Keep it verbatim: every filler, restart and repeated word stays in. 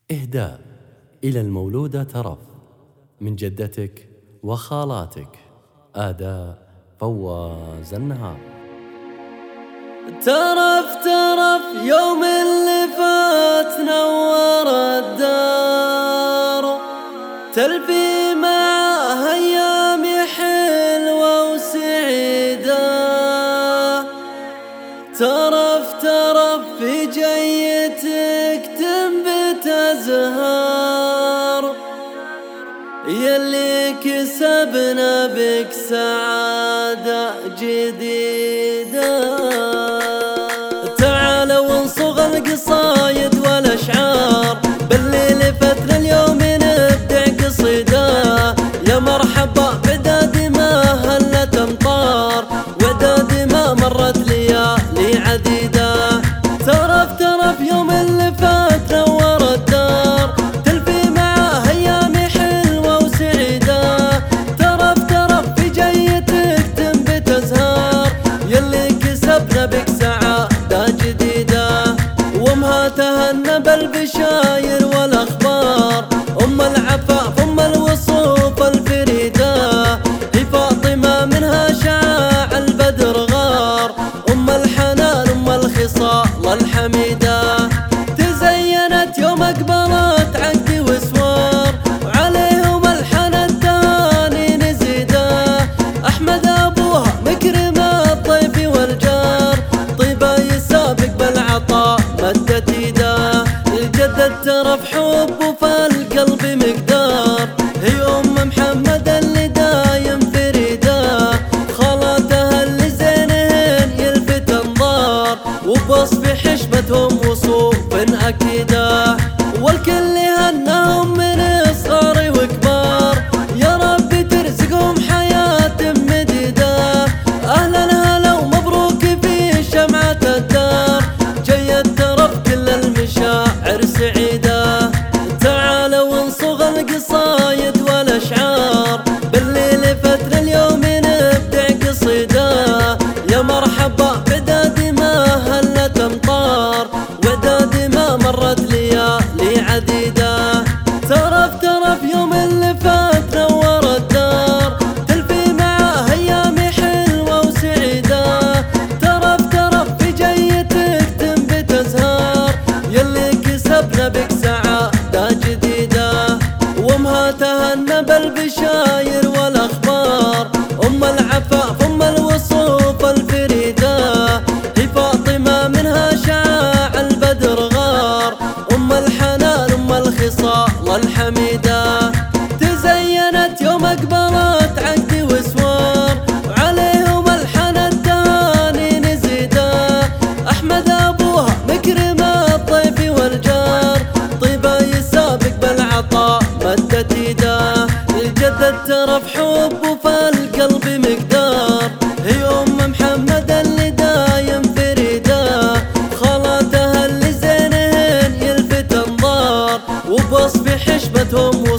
إهداء إلى المولودة ترف من جدتك وخالاتك. آداء فواز النهار. ترف ترف يوم اللي فات نور الدار، تلفي معاه أيام حلوة وسعيدة. ترف ترف في جيتك تنبت أزهار، يلي كسبنا بك سعادة جديدة. تعالوا ونصغ القصايد والأشعار، بالليل فترة اليوم نبدع قصيدة. يا مرحبا بعداد ما هلت أمطار، وعداد ما مرت ليالي عديدة. ترف ترف يوم اللي فات نور الدار، تلفي معاه أيام حلوة وسعيدة. ترف ترف في جيتك تنبت أزهار، يلي كسبنا بك سعادة جديدة. وامها تهنى بالبشاير والأخبار، أم العفاف أم الوصوف الفريدة. هي فاطمة منها شاع البدر غار، أم الحنان أم الخصال الحميدة. تزينت يوم أقبلت عقدي وسوار، وعليهم الحنى الثاني نزيده. أحمد أبوها مكرم الضيف والجار، طيبة يسابق بالعطاء مدت يده. الجدة ترف حب وفي القلب مقدار، هي أم محمد اللي دايم فريدة. خالاتها اللي زينهن يلفت انظار، وبوصف حشمتهم وصوف أكيدة. والكل هناهم من صغار وكبار، يا رب ترزقهم حياة مديدة. أهلا هلا ومبروك في شمعة الدار، جيت ترف كل المشاعر سعيدة. تعالوا ونصغ القصايد والأشعار، بالليل فترة اليوم نبدع قصيدة. يا مرحبا بعداد ما هلت أمطار، وعداد ما مرت ليالي عديدة. ترف ترف يوم اللي فات نور الدار، تلفي معاه أيام حلوة وسعيدة. ترف ترف في جيتك تنبت أزهار، يلي كسبنا بك سعادة جديدة. وامها تهنى بالبشاير والأخبار، أم العفاف أم الوصوف الفريدة. هي فاطمة منها شاع البدر غار، أم الحنان أم الخصال الحميدة. تزينت يوم أقبلت عقدي وسوار، وعليهم الحنى الثاني نزيده. أحمد أبوها مكرم الضيف والجار، طيبة يسابق بالعطاء مدت يده. الجدة ترف حب وفي القلب مقدار، هي أم محمد اللي دايم فريدة. خالاتها اللي زينهن يلفت انظار، وبوصف حشمتهم